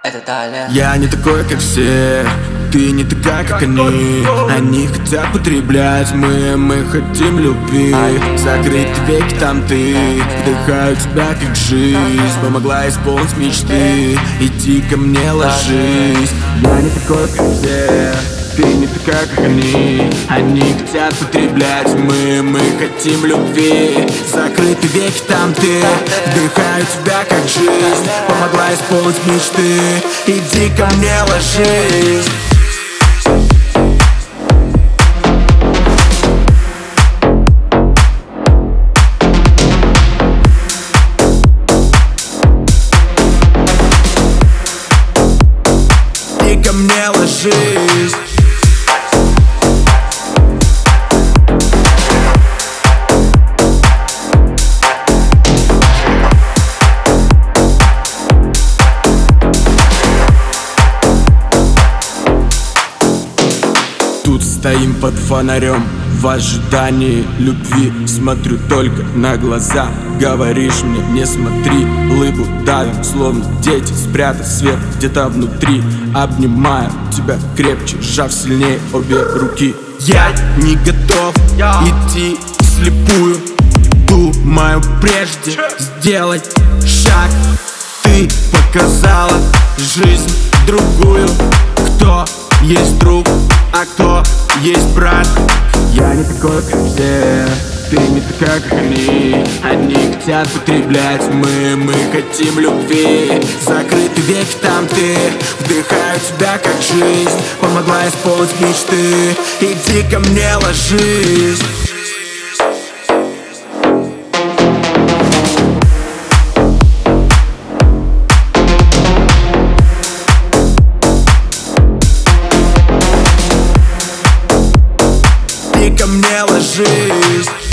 это далее. Я не такой, как все, ты не такая, как они. Они хотят потреблять, мы хотим любви. Закрыть веки, там ты, вдыхаю тебя, как жизнь. Помогла исполнить мечты, иди ко мне, ложись. Я не такой, как все, ты не такая, как они. Они хотят потреблять, мы хотим любви. Закрыты веки, там ты, вдыхаю тебя, как жизнь. Помогла исполнить мечты, иди ко мне, ложись. Иди ко мне, ложись. Тут стоим под фонарем в ожидании любви. Смотрю только на глаза, говоришь мне не смотри. Улыбку давим, словно дети, спрятав свет где-то внутри. Обнимаю тебя крепче, сжав сильнее обе руки. Я не готов идти вслепую, думаю прежде сделать шаг. Ты показала жизнь другую, кто есть друг, а кто есть брат. Я не такой, как все, ты не такая, как они. Они хотят потреблять, мы хотим любви. Закрыты веки, там ты, вдыхаю тебя, как жизнь. Помогла исполнить мечты, иди ко мне, ложись. Иди ко мне, ложись.